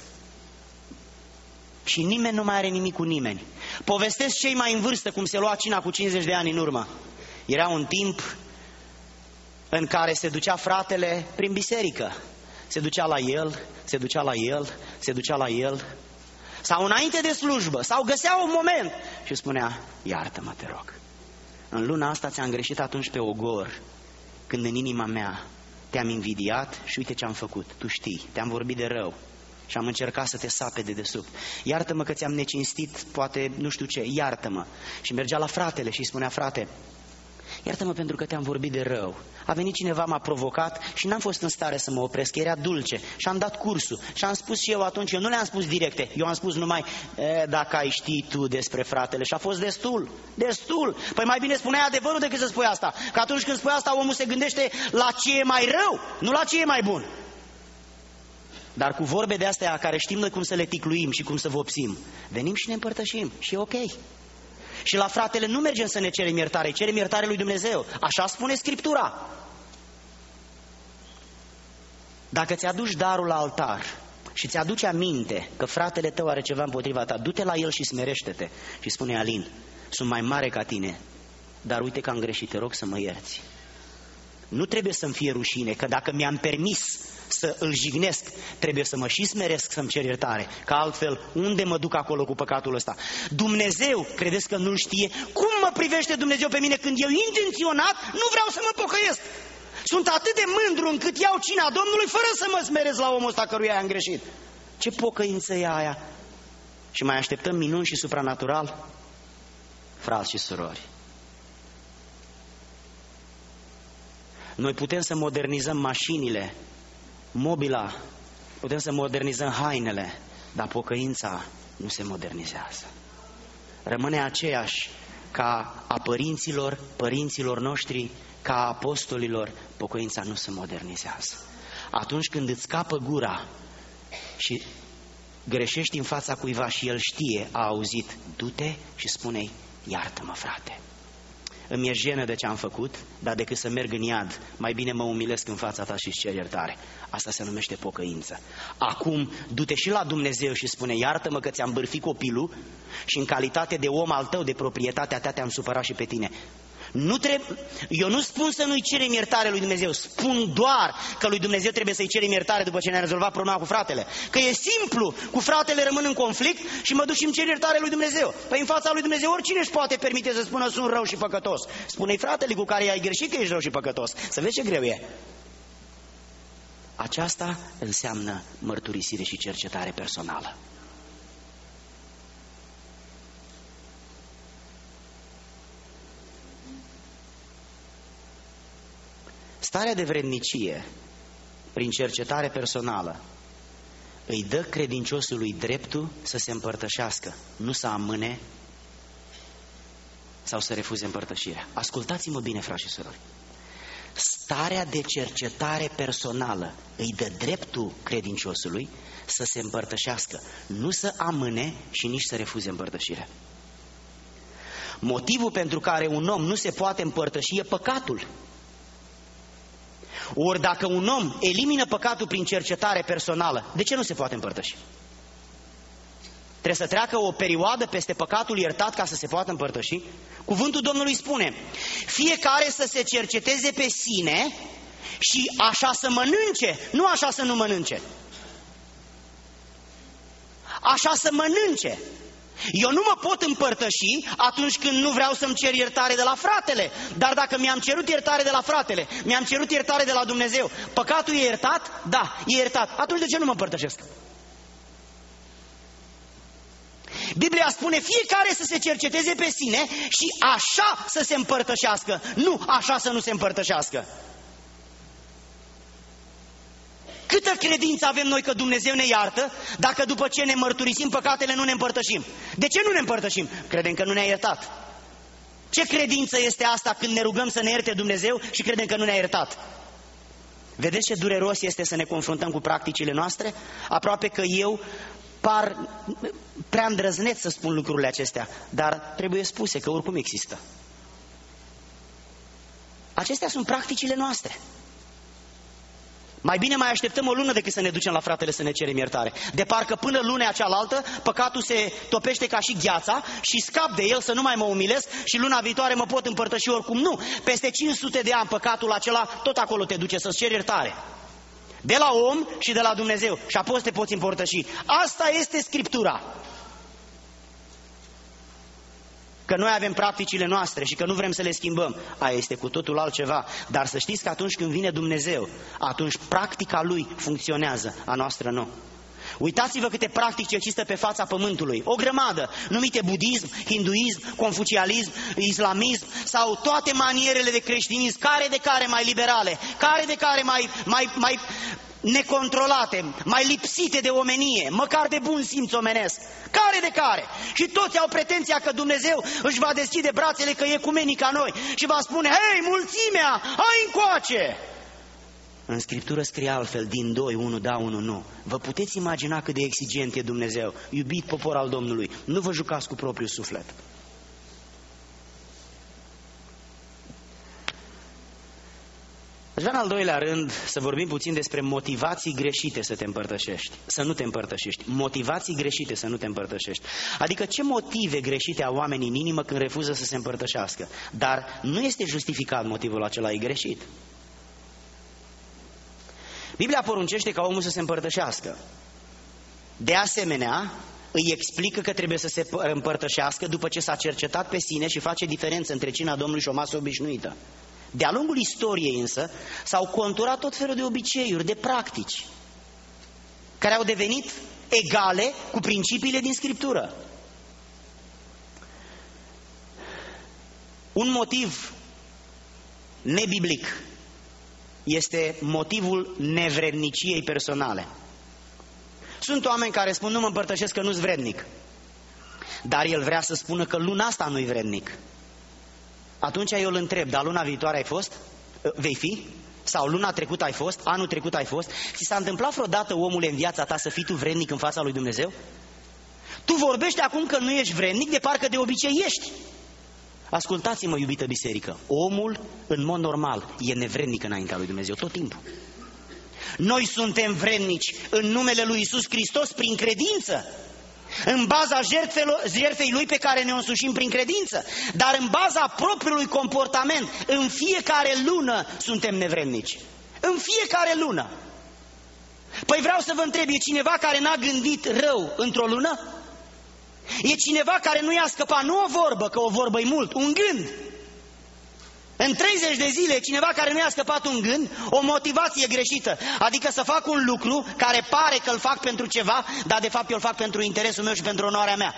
Și nimeni nu mai are nimic cu nimeni. Povestesc cei mai în vârstă cum se lua cina cu cincizeci de ani în urmă. Era un timp în care se ducea fratele prin biserică. Se ducea la el, se ducea la el, se ducea la el. Sau înainte de slujbă, sau găsea un moment și spunea: iartă-mă, te rog. În luna asta ți-am greșit atunci pe ogor, când în inima mea te-am invidiat și uite ce am făcut. Tu știi, te-am vorbit de rău și am încercat să te sape de desubt. Iartă-mă că ți-am necinstit, poate nu știu ce, iartă-mă. Și mergea la fratele și îi spunea: frate, iartă-mă pentru că te-am vorbit de rău. A venit cineva, m-a provocat și n-am fost în stare să mă opresc, era dulce. Și am dat cursul și am spus și eu atunci, eu nu le-am spus directe, eu am spus numai: e, dacă ai ști tu despre fratele. Și a fost destul, destul. Păi mai bine spuneai adevărul decât să spui asta. Că atunci când spui asta, omul se gândește la ce e mai rău, nu la ce e mai bun. Dar cu vorbe de astea care știm noi cum să le ticluim și cum să vopsim, venim și ne împărtășim și e ok. Și la fratele nu mergem să ne cerem iertare, cerem iertare lui Dumnezeu. Așa spune Scriptura. Dacă ți-aduci darul la altar și ți-aduce aminte că fratele tău are ceva împotriva ta, du-te la el și smerește-te și spune: Alin, sunt mai mare ca tine, dar uite că am greșit, te rog să mă ierți. Nu trebuie să-mi fie rușine, că dacă mi-am permis să îl jignesc, trebuie să mă și smeresc să-mi cer iertare, că altfel unde mă duc acolo cu păcatul ăsta? Dumnezeu, credeți că nu-l știe? Cum mă privește Dumnezeu pe mine când eu intenționat nu vreau să mă pocăiesc? Sunt atât de mândru încât iau cina Domnului fără să mă smerez la omul ăsta căruia am greșit. Ce pocăință e aia? și mai așteptăm minuni și supranatural? Frați și surori, noi putem să modernizăm mașinile, mobila, putem să modernizăm hainele, dar pocăința nu se modernizează. Rămâne aceeași ca a părinților, părinților noștri, ca a apostolilor, pocăința nu se modernizează. Atunci când îți scapă gura și greșești în fața cuiva și el știe, a auzit, du-te și spune-i, iartă-mă, frate. Îmi e jenă de ce am făcut, dar decât să merg în iad, mai bine mă umilesc în fața ta și îți cer iertare. Asta se numește pocăință. Acum, du-te și la Dumnezeu și spune, iartă-mă că ți-am bârfit copilul și în calitate de om al tău, de proprietatea ta, te-am supărat și pe tine. Nu trebuie, eu nu spun să nu-i cerem iertare lui Dumnezeu, spun doar că lui Dumnezeu trebuie să-i cerem iertare după ce ne-a rezolvat problema cu fratele. Că e simplu, cu fratele rămân în conflict și mă duc și îmi cer iertare lui Dumnezeu. Păi în fața lui Dumnezeu oricine își poate permite să spună sunt rău și păcătos. Spune-i fratele cu care i-ai greșit că ești rău și păcătos. Să vezi ce greu e. Aceasta înseamnă mărturisire și cercetare personală. Starea de vrednicie, prin cercetare personală, îi dă credinciosului dreptul să se împărtășească, nu să amâne sau să refuze împărtășirea. Ascultați-mă bine, frați și surori. Starea de cercetare personală îi dă dreptul credinciosului să se împărtășească, nu să amâne și nici să refuze împărtășirea. Motivul pentru care un om nu se poate împărtăși e păcatul. Ori dacă un om elimină păcatul prin cercetare personală, de ce nu se poate împărtăși? Trebuie să treacă o perioadă peste păcatul iertat ca să se poată împărtăși? Cuvântul Domnului spune, fiecare să se cerceteze pe sine și așa să mănânce, nu așa să nu mănânce. Așa să mănânce. Eu nu mă pot împărtăși atunci când nu vreau să-mi cer iertare de la fratele. Dar dacă mi-am cerut iertare de la fratele, mi-am cerut iertare de la Dumnezeu, păcatul e iertat? Da, e iertat. Atunci de ce nu mă împărtășesc? Biblia spune fiecare să se cerceteze pe sine și așa să se împărtășească, nu așa să nu se împărtășească. Câtă credință avem noi că Dumnezeu ne iartă dacă după ce ne mărturisim păcatele nu ne împărtășim? De ce nu ne împărtășim? Credem că nu ne-a iertat. Ce credință este asta când ne rugăm să ne ierte Dumnezeu și credem că nu ne-a iertat? Vedeți ce dureros este să ne confruntăm cu practicile noastre? Aproape că eu par prea îndrăzneț să spun lucrurile acestea, dar trebuie spuse că oricum există. Acestea sunt practicile noastre. Mai bine mai așteptăm o lună decât să ne ducem la fratele să ne cerem iertare. De parcă până lunea cealaltă păcatul se topește ca și gheața și scap de el să nu mai mă umilesc și luna viitoare mă pot împărtăși oricum. Nu, peste cinci sute de ani păcatul acela tot acolo te duce să-ți ceri iertare. De la om și de la Dumnezeu. Și apoi te poți împărtăși. Asta este Scriptura. Că noi avem practicile noastre și că nu vrem să le schimbăm, aia este cu totul altceva. Dar să știți că atunci când vine Dumnezeu, atunci practica Lui funcționează, a noastră nu. Uitați-vă câte practici există pe fața pământului, o grămadă, numite budism, hinduism, confucialism, islamism sau toate manierele de creștinism, care de care mai liberale, care de care mai, mai, mai necontrolate, mai lipsite de omenie, măcar de bun simț omenesc, care de care. Și toți au pretenția că Dumnezeu își va deschide brațele că e ecumenic ca noi și va spune, hei, mulțimea, hai încoace! În Scriptură scrie altfel, din doi, unul da, unul nu. Vă puteți imagina cât de exigent e Dumnezeu, iubit popor al Domnului, nu vă jucați cu propriul suflet. Aș vrea în al doilea rând să vorbim puțin despre motivații greșite să te împărtășești, să nu te împărtășești. Motivații greșite să nu te împărtășești. Adică ce motive greșite au oamenii în inimă când refuză să se împărtășească? Dar nu este justificat motivul acela, e greșit. Biblia poruncește ca omul să se împărtășească. De asemenea, îi explică că trebuie să se împărtășească după ce s-a cercetat pe sine și face diferență între cina Domnului și o masă obișnuită. De-a lungul istoriei însă s-au conturat tot felul de obiceiuri, de practici, care au devenit egale cu principiile din Scriptură. Un motiv nebiblic este motivul nevredniciei personale. Sunt oameni care spun, nu mă împărtășesc că nu-s vrednic, dar el vrea să spună că luna asta nu-i vrednic. Atunci eu îl întreb, dar luna viitoare ai fost? Vei fi? Sau luna trecută ai fost? Anul trecut ai fost? Ți s-a întâmplat vreodată, omule, în viața ta să fii tu vrednic în fața lui Dumnezeu? Tu vorbești acum că nu ești vrednic, de parcă de obicei ești. Ascultați-mă, iubită biserică, omul, în mod normal, e nevrednic înaintea lui Dumnezeu, tot timpul. Noi suntem vrednici în numele lui Iisus Hristos prin credință, în baza jertfei Lui pe care ne însușim prin credință, dar în baza propriului comportament, în fiecare lună suntem nevrednici. În fiecare lună. Păi vreau să vă întreb, e cineva care n-a gândit rău într-o lună? E cineva care nu i-a scăpat, nu o vorbă, că o vorbă-i mult, un gând. În treizeci de zile, cineva care nu i-a scăpat un gând, o motivație greșită, adică să fac un lucru care pare că îl fac pentru ceva, dar de fapt eu îl fac pentru interesul meu și pentru onoarea mea.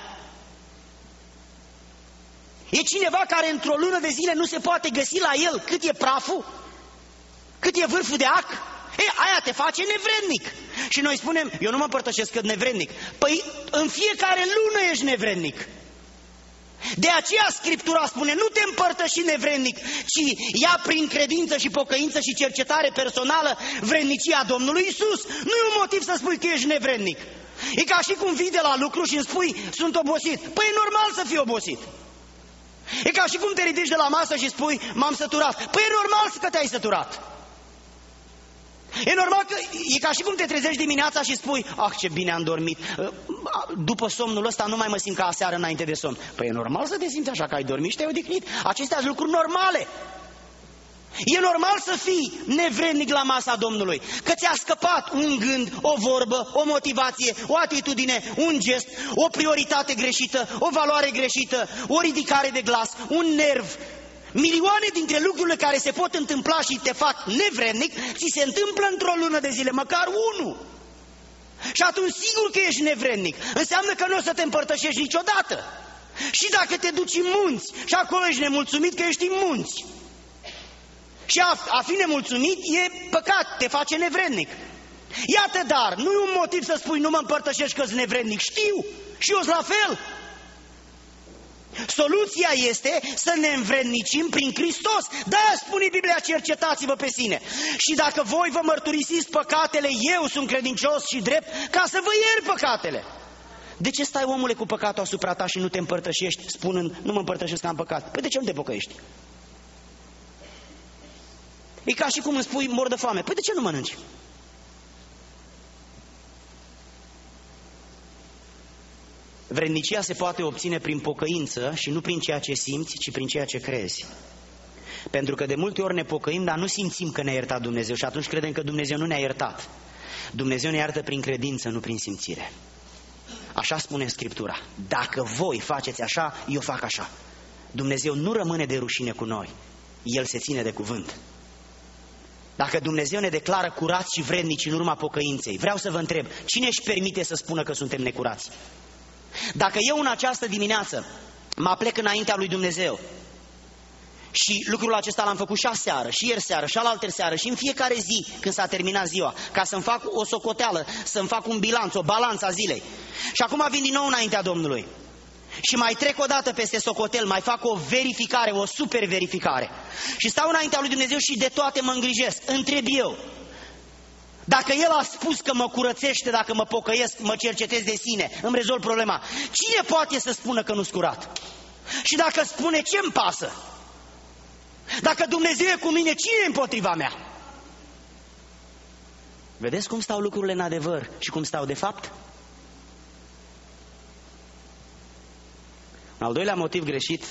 E cineva care într-o lună de zile nu se poate găsi la el cât e praful, cât e vârful de ac. E, aia te face nevrednic. Și noi spunem, eu nu mă împărtășesc că nevrednic. Păi în fiecare lună ești nevrednic. De aceea Scriptura spune, nu te împărtăși nevrednic, ci ia prin credință și pocăință și cercetare personală vrednicia Domnului Iisus. Nu e un motiv să spui că ești nevrednic. E ca și cum vii de la lucru și îmi spui, sunt obosit. Păi e normal să fii obosit. E ca și cum te ridici de la masă și spui, m-am săturat. Păi e normal că te-ai săturat. E normal că, e ca și cum te trezești dimineața și spui, ah, ce bine am dormit, după somnul ăsta nu mai mă simt ca aseară înainte de somn. Păi e normal să te simți așa, că ai dormit și te-ai odihnit. Acestea sunt lucruri normale. E normal să fii nevrednic la masa Domnului, că ți-a scăpat un gând, o vorbă, o motivație, o atitudine, un gest, o prioritate greșită, o valoare greșită, o ridicare de glas, un nerv. Milioane dintre lucrurile care se pot întâmpla și te fac nevrednic, ți se întâmplă într-o lună de zile, măcar unul. Și atunci sigur că ești nevrednic. Înseamnă că nu o să te împărtășești niciodată. Și dacă te duci în munți și acolo ești nemulțumit că ești în munți. Și a, a fi nemulțumit e păcat, te face nevrednic. Iată, dar nu e un motiv să spui nu mă împărtășești că-s nevrednic. Știu, și eu sunt la fel. Soluția este să ne învrednicim prin Hristos. De-aia spune Biblia, cercetați-vă pe sine. Și dacă voi vă mărturisiți păcatele, eu sunt credincios și drept ca să vă iert păcatele. De ce stai, omule, cu păcatul asupra ta și nu te împărtășești spunând nu mă împărtășesc că am păcat? Păi de ce nu te pocăiești? E ca și cum îmi spui mor de foame. Păi de ce nu mănânci? Vrednicia se poate obține prin pocăință și nu prin ceea ce simți, ci prin ceea ce crezi. Pentru că de multe ori ne pocăim, dar nu simțim că ne-a iertat Dumnezeu și atunci credem că Dumnezeu nu ne-a iertat. Dumnezeu ne iartă prin credință, nu prin simțire. Așa spune Scriptura. Dacă voi faceți așa, eu fac așa. Dumnezeu nu rămâne de rușine cu noi. El se ține de cuvânt. Dacă Dumnezeu ne declară curați și vrednici în urma pocăinței, vreau să vă întreb, cine își permite să spună că suntem necurați? Dacă eu în această dimineață mă plec înaintea lui Dumnezeu și lucrul acesta l-am făcut și aseară, și ieri seară, și alaltă seară, și în fiecare zi când s-a terminat ziua, ca să-mi fac o socoteală, să-mi fac un bilanț, o balanță a zilei, și acum vin din nou înaintea Domnului și mai trec o dată peste socotel, mai fac o verificare, o super verificare și stau înaintea lui Dumnezeu și de toate mă îngrijesc, întreb eu, dacă El a spus că mă curățește, dacă mă pocăiesc, mă cercetez de sine, îmi rezolv problema, cine poate să spună că nu-s curat? Și dacă spune, ce-mi pasă? Dacă Dumnezeu e cu mine, cine e împotriva mea? Vedeți cum stau lucrurile în adevăr și cum stau de fapt? Al doilea motiv greșit,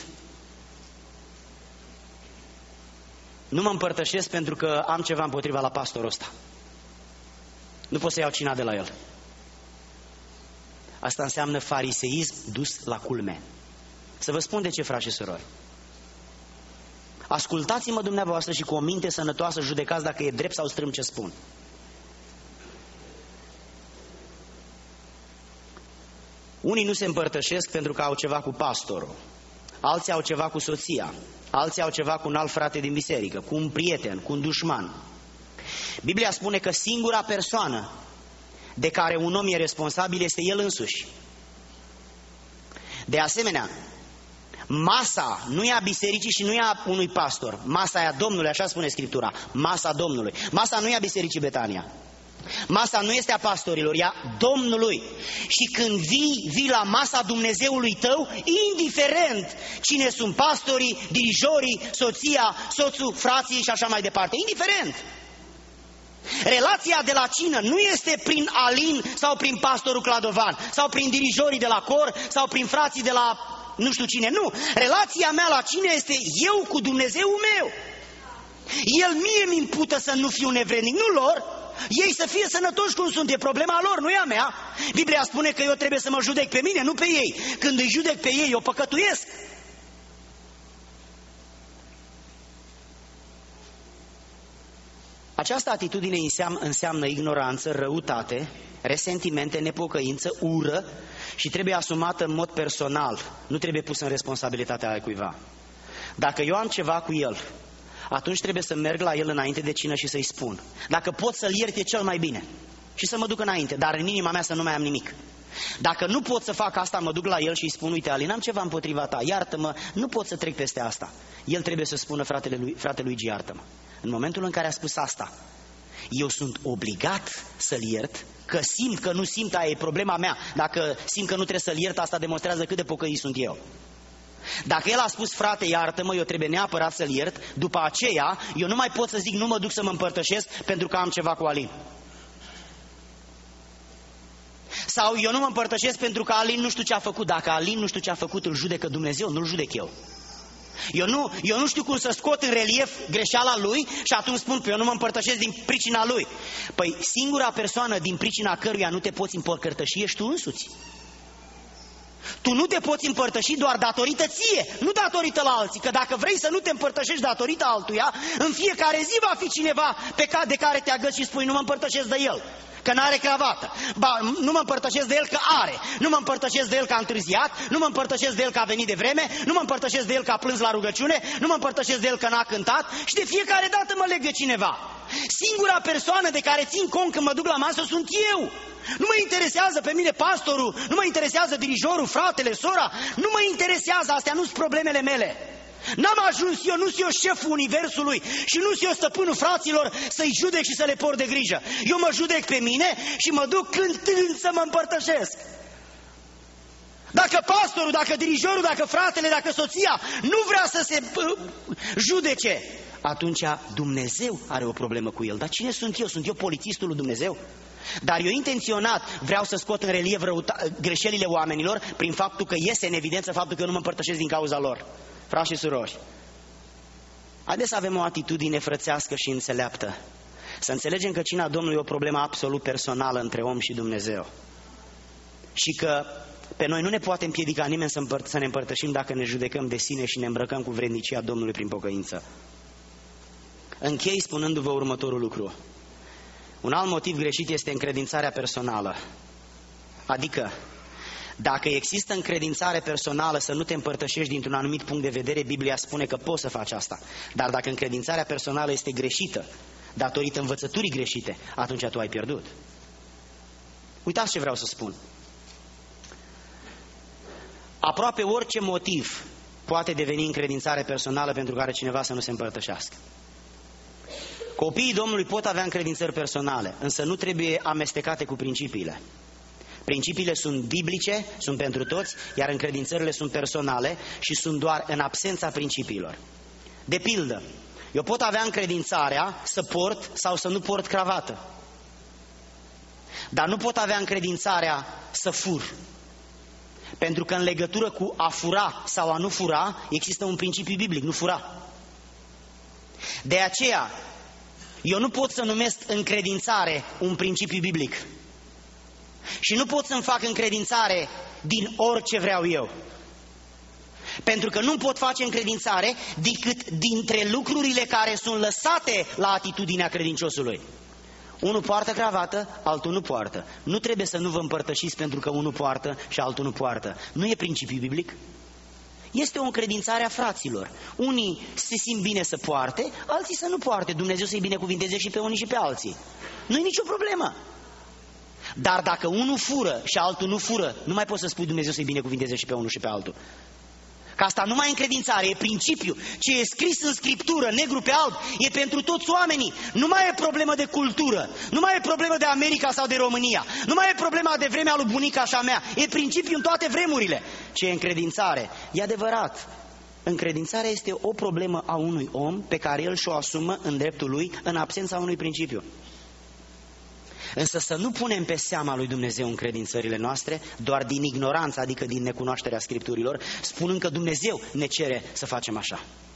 nu mă împărtășesc pentru că am ceva împotriva la pastorul ăsta. Nu pot să iau cina de la el. Asta înseamnă fariseism dus la culme. Să vă spun de ce, frați și surori. Ascultați-mă dumneavoastră și cu o minte sănătoasă judecați dacă e drept sau strâm ce spun. Unii nu se împărtășesc pentru că au ceva cu pastorul, alții au ceva cu soția, alții au ceva cu un alt frate din biserică, cu un prieten, cu un dușman. Biblia spune că singura persoană de care un om e responsabil este el însuși. De asemenea, masa nu e a bisericii și nu e a unui pastor. Masa e a Domnului, așa spune Scriptura. Masa Domnului. Masa nu e a bisericii Betania. Masa nu este a pastorilor, e a Domnului. Și când vii, vii la masa Dumnezeului tău, indiferent cine sunt pastorii, dirijorii, soția, soțul, frații și așa mai departe. Indiferent. Relația de la cină nu este prin Alin sau prin pastorul Cladovan sau prin dirijorii de la cor sau prin frații de la nu știu cine, nu. Relația mea la cină este eu cu Dumnezeul meu. El mie mi impută să nu fiu nevrednic, nu lor. Ei să fie sănătoși cum sunt, e problema lor, nu e a mea. Biblia spune că eu trebuie să mă judec pe mine, nu pe ei. Când îi judec pe ei, eu păcătuiesc. Această atitudine înseamnă ignoranță, răutate, resentimente, nepocăință, ură și trebuie asumată în mod personal. Nu trebuie pusă în responsabilitatea cuiva. Dacă eu am ceva cu el, atunci trebuie să merg la el înainte de cină și să-i spun. Dacă pot să-l iert, e cel mai bine. Și să mă duc înainte, dar în inima mea să nu mai am nimic. Dacă nu pot să fac asta, mă duc la el și îi spun: uite, Alin, am ceva împotriva ta, iartă-mă, nu pot să trec peste asta. El trebuie să spună: fratele lui, fratelui G, iartă-mă. În momentul în care a spus asta, eu sunt obligat să-l iert, că simt că nu simt, aia e problema mea. Dacă simt că nu trebuie să-l iert, asta demonstrează cât de pocăit sunt eu. Dacă el a spus: frate, iartă-mă, eu trebuie neapărat să-l iert, după aceea eu nu mai pot să zic: nu mă duc să mă împărtășesc pentru că am ceva cu Alin. Sau eu nu mă împărtășesc pentru că Alin nu știu ce a făcut. Dacă Alin nu știu ce a făcut, îl judecă Dumnezeu, nu-l judec eu. Eu nu, eu nu știu cum să scot în relief greșeala lui și atunci spun că eu nu mă împărtășesc din pricina lui. Păi singura persoană din pricina căruia nu te poți împărtăși ești tu însuți. Tu nu te poți împărtăși doar datorită ție, nu datorită la alții. Că dacă vrei să nu te împărtășești datorită altuia, în fiecare zi va fi cineva pe care, de care te agăți și spui: nu mă împărtășesc de el, că n-are cravată. Ba, nu mă împărtășesc de el că are. Nu mă împărtășesc de el că a întârziat. Nu mă împărtășesc de el că a venit de vreme. Nu mă împărtășesc de el că a plâns la rugăciune. Nu mă împărtășesc de el că n-a cântat. Și de fiecare dată mă leg de cineva. Singura persoană de care țin cont când mă duc la masă sunt eu. Nu mă interesează pe mine pastorul, nu mă interesează dirijorul, fratele, sora. Nu mă interesează, astea nu sunt problemele mele. N-am ajuns eu, nu sunt eu șeful universului și nu sunt eu stăpânul fraților să-i judec și să le por de grijă. Eu mă judec pe mine și mă duc cântând să mă împărtășesc. Dacă pastorul, dacă dirijorul, dacă fratele, dacă soția nu vrea să se judece, atunci Dumnezeu are o problemă cu el. Dar cine sunt eu? Sunt eu polițistul lui Dumnezeu? Dar eu intenționat vreau să scot în relief greșelile oamenilor prin faptul că iese în evidență faptul că eu nu mă împărtășesc din cauza lor. Frați și surori, haideți să avem o atitudine frățească și înțeleaptă. Să înțelegem că cina Domnului e o problemă absolut personală între om și Dumnezeu. Și că pe noi nu ne poate împiedica nimeni să, împăr- să ne împărtășim dacă ne judecăm de sine și ne îmbrăcăm cu vrednicia Domnului prin pocăință. Închei spunându-vă următorul lucru. Un alt motiv greșit este încredințarea personală. Adică, dacă există încredințare personală să nu te împărtășești dintr-un anumit punct de vedere, Biblia spune că poți să faci asta. Dar dacă încredințarea personală este greșită, datorită învățăturii greșite, atunci tu ai pierdut. Uitați ce vreau să spun. Aproape orice motiv poate deveni încredințare personală pentru care cineva să nu se împărtășească. Copiii Domnului pot avea încredințări personale, însă nu trebuie amestecate cu principiile. Principiile sunt biblice, sunt pentru toți, iar încredințările sunt personale și sunt doar în absența principiilor. De pildă, eu pot avea încredințarea să port sau să nu port cravată, dar nu pot avea încredințarea să fur. Pentru că în legătură cu a fura sau a nu fura, există un principiu biblic, nu fura. De aceea, eu nu pot să numesc încredințare un principiu biblic. Și nu pot să-mi fac încredințare din orice vreau eu. Pentru că nu pot face încredințare decât dintre lucrurile care sunt lăsate la atitudinea credinciosului. Unul poartă cravată, altul nu poartă. Nu trebuie să nu vă împărtășiți pentru că unul poartă și altul nu poartă. Nu e principiu biblic. Este o încredințare a fraților. Unii se simt bine să poarte, alții să nu poarte. Dumnezeu să-i binecuvinteze și pe unii și pe alții. Nu e nicio problemă. Dar dacă unul fură și altul nu fură, nu mai poți să spui Dumnezeu să-i binecuvinteze și pe unul și pe altul. Că asta nu mai e încredințare, e principiu. Ce e scris în Scriptură, negru pe alb, e pentru toți oamenii. Nu mai e problemă de cultură, nu mai e problemă de America sau de România, nu mai e problema de vremea lui bunica și a mea. E principiu în toate vremurile. Ce e încredințare? E adevărat. Încredințarea este o problemă a unui om pe care el și-o asumă în dreptul lui în absența unui principiu. Însă să nu punem pe seama lui Dumnezeu încredințările noastre doar din ignoranță, adică din necunoașterea Scripturilor, spunând că Dumnezeu ne cere să facem așa.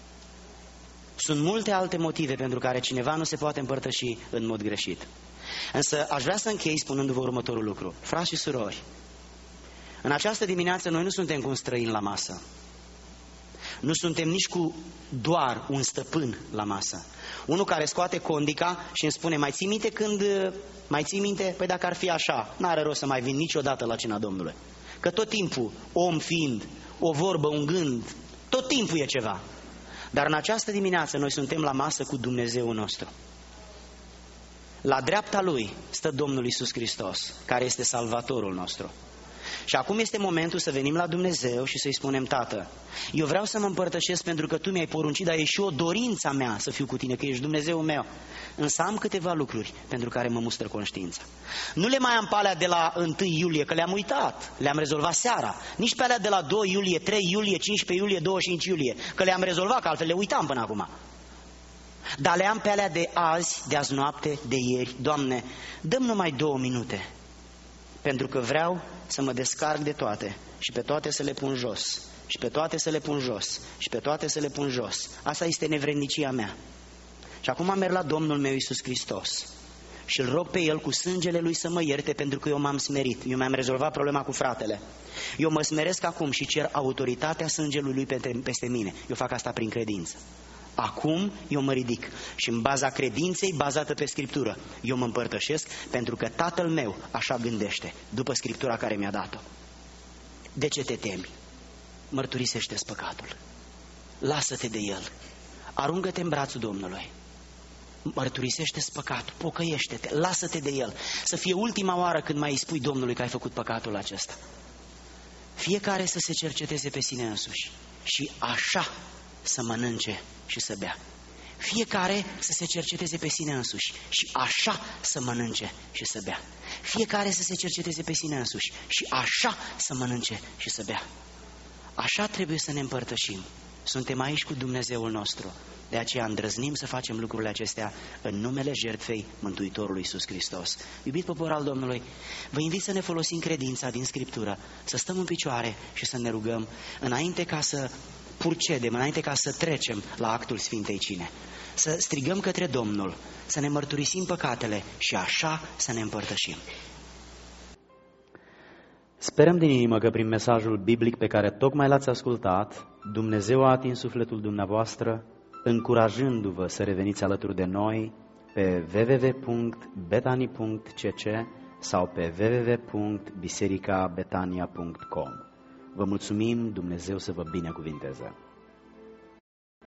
Sunt multe alte motive pentru care cineva nu se poate împărtăși în mod greșit. Însă aș vrea să închei spunându-vă următorul lucru. Frați și surori, în această dimineață noi nu suntem cu un străin la masă. Nu suntem nici cu doar un stăpân la masă. Unul care scoate condica și îmi spune, mai ții minte când... Mai ții minte? Păi dacă ar fi așa, n-are rost să mai vin niciodată la cina Domnului. Că tot timpul, om fiind, o vorbă, un gând, tot timpul e ceva. Dar în această dimineață noi suntem la masă cu Dumnezeul nostru. La dreapta Lui stă Domnul Iisus Hristos, care este Salvatorul nostru. Și acum este momentul să venim la Dumnezeu și să-i spunem, Tată, eu vreau să mă împărtășesc pentru că Tu mi-ai poruncit, dar e și o dorința mea să fiu cu Tine, că ești Dumnezeul meu. Însă am câteva lucruri pentru care mă mustră conștiința. Nu le mai am pe alea de la întâi iulie, că le-am uitat, le-am rezolvat seara. Nici pe alea de la doi iulie, trei iulie, cincisprezece iulie, douăzeci și cinci iulie, că le-am rezolvat, că altfel le uitam până acum. Dar le am pe alea de azi, de azi noapte, de ieri. Doamne, dăm numai două minute, pentru că vreau să mă descarc de toate și pe toate să le pun jos, și pe toate să le pun jos, și pe toate să le pun jos. Asta este nevrednicia mea. Și acum merg la Domnul meu Iisus Hristos și îl rog pe El cu sângele Lui să mă ierte, pentru că eu m-am smerit, eu mi-am rezolvat problema cu fratele. Eu mă smeresc acum și cer autoritatea sângelui Lui peste mine. Eu fac asta prin credință. Acum eu mă ridic și în baza credinței bazată pe Scriptură eu mă împărtășesc, pentru că Tatăl meu așa gândește, după Scriptura care mi-a dat-o. De ce te temi? Mărturisește-ți păcatul. Lasă-te de el. Aruncă-te în brațul Domnului. Mărturisește-ți păcatul, pocăiește-te, lasă-te de el. Să fie ultima oară când mai îi spui Domnului că ai făcut păcatul acesta. Fiecare să se cerceteze pe sine însuși și așa să mănânce și să bea. Fiecare să se cerceteze pe sine însuși și așa să mănânce și să bea. Fiecare să se cerceteze pe sine însuși și așa să mănânce și să bea. Așa trebuie să ne împărtășim. Suntem aici cu Dumnezeul nostru. De aceea îndrăznim să facem lucrurile acestea în numele jertfei Mântuitorului Iisus Hristos. Iubit popor al Domnului, vă invit să ne folosim credința din Scriptură, să stăm în picioare și să ne rugăm înainte ca să purcedem, înainte ca să trecem la actul Sfintei Cine. Să strigăm către Domnul, să ne mărturisim păcatele și așa să ne împărtășim. Sperăm din inimă că prin mesajul biblic pe care tocmai l-ați ascultat, Dumnezeu a atins sufletul dumneavoastră, încurajându-vă să reveniți alături de noi pe w w w punct betani punct c c sau pe w w w punct biserica betania punct com. Vă mulțumim, Dumnezeu să vă binecuvinteze!